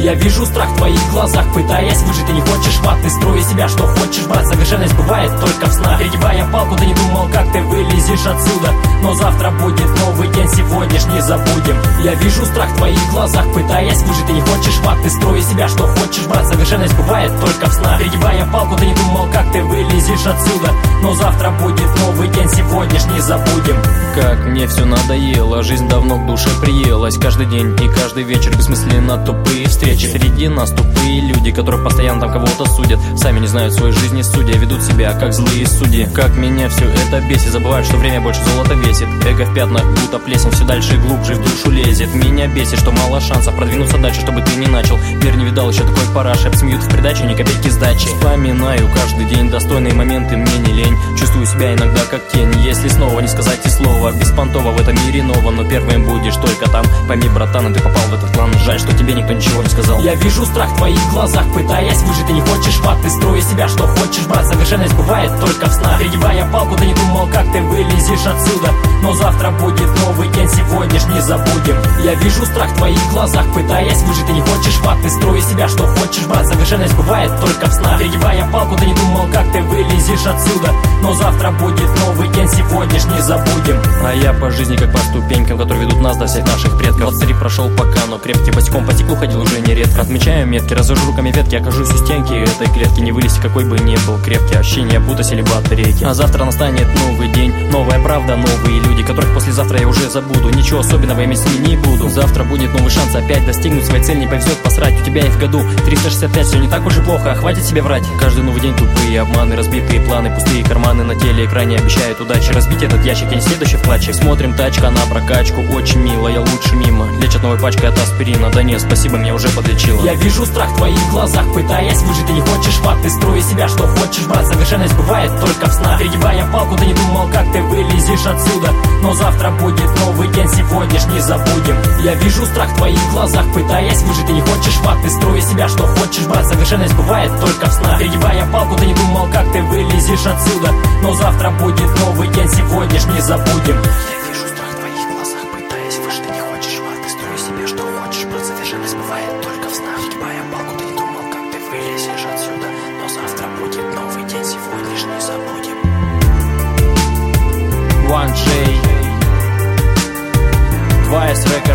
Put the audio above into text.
Я вижу страх в твоих глазах, пытаясь выжить. Ты не хочешь в ад, ты строй из себя, что хочешь, брат. Совершенность бывает только в снах. Перегибая палку, ты не думал, как ты вылезешь отсюда. Но завтра будет новый день, сегодняшний забудем. Я вижу страх в твоих глазах, пытаясь выжить. Ты не хочешь в ад, ты строй из себя, что хочешь, брат. Совершенность бывает только в снах. Перегибая палку, ты не думал, как ты вылезешь отсюда. Но завтра будет новый день, сегодняшний забудем. Как мне все надоело, жизнь давно к душе приелась. Каждый день и каждый вечер бессмысленно тупые встречи. Среди нас тупые люди, которые постоянно там кого-то судят. Сами не знают своей жизни судья, ведут себя как злые судьи. Как меня все это бесит, забывают, что время больше золота весит. Эго в пятнах, будто плесень, все дальше и глубже в душу лезет. Меня бесит, что мало шансов продвинуться дальше, чтобы ты не начал. Мир не видал еще такой параши, обсмеют в придачу, ни копейки сдачи. Вспоминаю каждый день достойные моменты, мне не лень. Чувствую себя иногда как тень, если снова не сказать и слова. Беспонтово в этом мире ново, но первым будешь только там. Пойми, братан, ты попал в этот клан. Жаль, что тебе никто ничего не сказал. Я вижу страх в твоих глазах, пытаясь выжить. Ты не хочешь в ад, ты строй из себя, что хочешь, брат. Совершенность бывает только в снах. Перегибая палку, ты не думал, как ты вылезешь отсюда. Но завтра будет новый день, сегодняшний забудем. Я вижу страх в твоих глазах, пытаясь выжить. Ты не хочешь в ад, ты строй из себя, что хочешь, брат. Совершенность бывает только в снах. Перегибая палку, ты не думал, как ты вылезешь отсюда. Но завтра будет новый день, сегодняшний забудем. А я по жизни как по ступенькам, которые ведут нас до всех наших предков. 23 прошел пока, но крепкий босиком по стеклу ходил уже нередко. Отмечаю метки, развожу руками ветки, окажусь у стенки этой клетки. Не вылезти, какой бы ни был крепкий, ощущение будто сели батарейки. А завтра настанет новый день, новая правда, новые люди, которых послезавтра я уже забуду. Ничего особенного иметь с ними не буду. Завтра будет новый шанс опять достигнуть своей цели. Не повезет посрать, у тебя и в году 365, все не так уж и плохо, хватит себе врать. Каждый новый день тупые обманы, разбитые планы, пустые карманы на телеэкране обещают удачи. Разбить этот ящик, я не следующий вкладчик. Смотрим тачка на прокачку, очень мило, я лучше мимо. Лечат новой пачкой от аспирина, да нет, спасибо, меня уже подлечило. Я вижу страх в твоих глазах, пытаясь выжить. Ты не хочешь в ад, ты строй из себя, что хочешь, брат. Совершенность бывает только в снах. Перегибая палку, ты не думал, как ты вылезешь отсюда. Но завтра будет новый день, сегодняшний забудем. Я вижу страх в твоих глазах, пытаясь выжить. Ты не хочешь в ад, ты строй из себя, что хочешь, брат. Совершенность бывает только в снах. Перегибая палку, ты не думал, как ты вылезешь отсюда. Но завтра будет новый день, сегодняшний забудем. Я вижу страх в твоих глазах, пытаясь выжить. Ты не хочешь в ад, ты строй из себя, что хочешь, брат. Совершенность бывает только в снах. Перегибая палку, ты не думал, как ты вылезешь отсюда. Но завтра будет новый день, сегодняшний забудем. 1J, 2S Records.